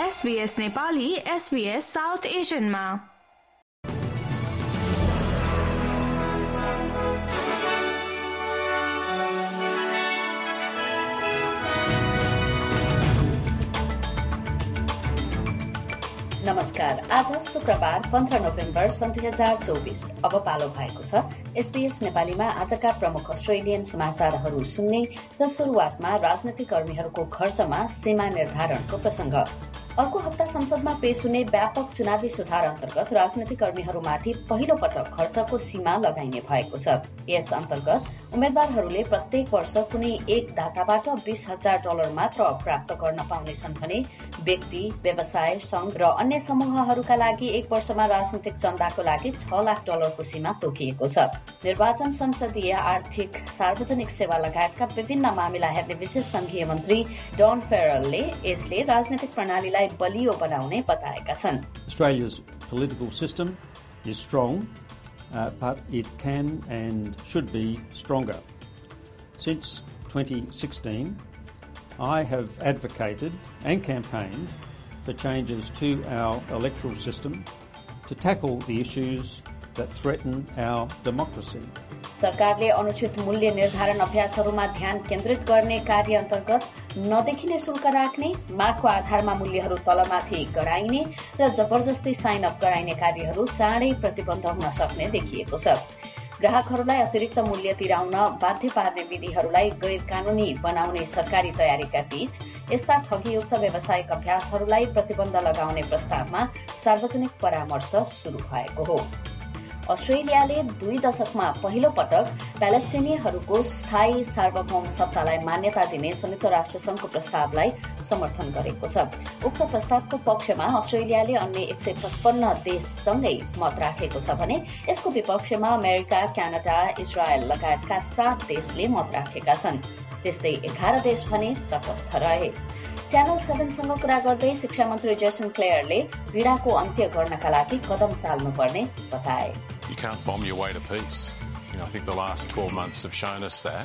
SBS Nepali SBS south एशियनमा। नमस्कार। आज शुक्रबार 15 नोभेम्बर सन् 2024। अब पालो भएको छ SBS नेपालीमा आजका प्रमुख अस्ट्रेलियन समाचारहरू सुन्ने र सुरुवातमा राजनीतिक कर्मीहरूको खर्चमा सीमा निर्धारणको प्रसंग। अर्को हप्ता संसदमा पेश हुने व्यापक चुनावी सुधार अन्तर्गत राजनीतिक कर्मीहरूमाथि पहिलो पटक खर्चको सीमा लगाइने भएको छ। यस अन्तर्गत उम्मेद्वारहरूले प्रत्येक वर्ष कुनै एक दाताबाट $20,000 मात्र प्राप्त गर्न पाउनेछन् भने व्यक्ति, व्यवसाय, संघ र अन्य समूहहरूका लागि एक वर्षमा राजनीतिक चन्दाको लागि $6 लाख को सीमा तोकिएको छ। निर्वाचन, संसदीय, आर्थिक, सार्वजनिक सेवा लगायतका विभिन्न मामिला हेर्ने विशेष संघीय मन्त्री डन फेरलले यसले राजनीतिक प्रणालीलाई बलियो बनाउने बताएका छन्। Australia's political system is strong, but it can and should be stronger. Since 2016, I have advocated and campaigned for changes to our electoral system to tackle the issues that threaten our democracy. सरकारले अनुचित मूल्य निर्धारण अभ्यासहरूमा ध्यान केन्द्रित गर्ने कार्य अन्तर्गत नदेखिने शुल्क राख्ने, मागको आधारमा मूल्यहरू तलमाथि गराइने र जबरजस्ती साइन अप गराइने कार्यहरू चाँडै प्रतिबन्ध हुन सक्ने देखिएको छ। ग्राहकहरूलाई अतिरिक्त मूल्य तिराउन बाध्य पार्ने विधिहरूलाई गैर कानूनी बनाउने सरकारी तयारीका बीच यस्ता ठगीयुक्त व्यावसायिक अभ्यासहरूलाई प्रतिबन्ध लगाउने प्रस्तावमा सार्वजनिक परामर्श शुरू भएको हो। अस्ट्रेलियाले 2 दशकमा पहिलो पटक प्यालेस्टिनीहरूको स्थायी सार्वभौम सत्तालाई मान्यता दिने संयुक्त राष्ट्र संघको प्रस्तावलाई समर्थन गरेको छ। उक्त प्रस्तावको पक्षमा अस्ट्रेलियाले अन्य 155 देशसँगै मत राखेको छ भने यसको विपक्षमा अमेरिका, क्यानाडा, इजरायल लगायतका 7 देशले मत राखेका छन्। त्यस्तै 11 देश भने तटस्थ रहे। च्यानल 7सँग कुरा गर्दै शिक्षा मन्त्री जेसन क्लेयरले पीडाको अन्त्य गर्नका लागि कदम चाल्नुपर्ने बताए। You can't bomb your way to peace. I think the last 12 months have shown us that.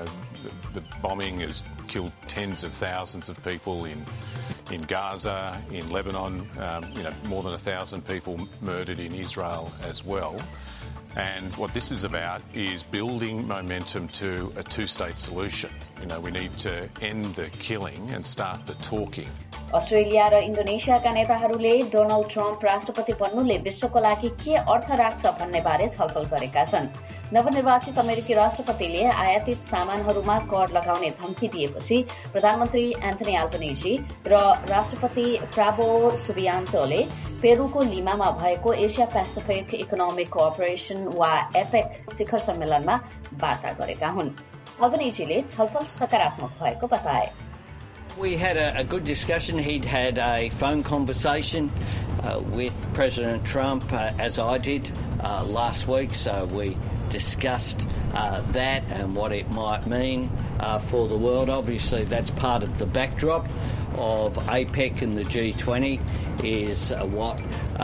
The bombing has killed tens of thousands of people in Gaza, in Lebanon, more than 1,000 people murdered in Israel as well. And what this is about is building momentum to a two-state solution. We need to end the killing and start the talking. Australia र इन्डोनेसियाका नेताहरूले Donald Trump राष्ट्रपति बन्नुले विश्वको लागि के अर्थ राख्छ भन्ने बारे छलफल गरेका छन्। नवनिर्वाचित अमेरिकी राष्ट्रपतिले आयातित सामानहरूमा कर लगाउने धम्की दिएपछि प्रधानमन्त्री एन्थनी अल्बनेजी र राष्ट्रपति प्राबो सुबियान्टोले पेरुको लिमामा भएको एसिया पेसिफिक इकोनोमिक कोअपरेसन वा एपेक शिखर सम्मेलनमा वार्ता गरेका हुन्। अल्बनेजीले छलफल सकारात्मक भएको बताए। We had a good discussion. He'd had a phone conversation with President Trump, as I did last week. So we discussed that and what it might mean for the world. Obviously, that's part of the backdrop of APEC and the G20 is what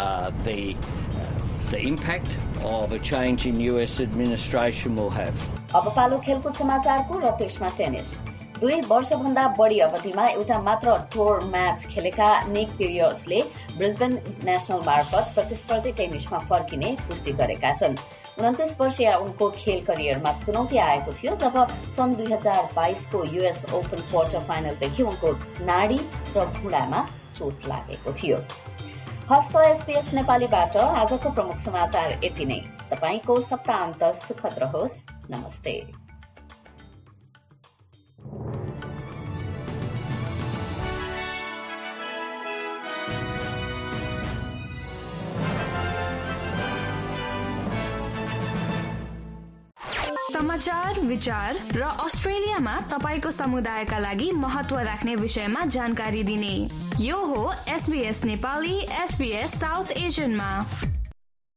the impact of a change in US administration will have. अब पालो खेलकुद समाचारको र त्यसमा tennis. 2 वर्षभन्दा बढी अवधिमा एउटा मात्र टुर म्याच खेलेका निक पिरियसले ब्रिस्बेन नेशनल मार्फत प्रतिस्पर्धी टेनिसमा फर्किने पुष्टि गरेका छन्। 29 वर्षीय उनको खेल करियरमा चुनौती आएको थियो जब सन् 2022 को US ओपन क्वार्टर फाइनलदेखि उनको नाडी र घुँडामा चोट लागेको थियो। हस्त SBS नेपालीबाट आजको प्रमुख समाचार यति नै। तपाईको सप्ताहन्त सुखद रहोस्। नमस्ते। समाचार, विचार र अस्ट्रेलियामा तपाईको समुदायका लागि महत्व राख्ने विषयमा जानकारी दिने यो हो SBS नेपाली SBS साउथ एशियनमा।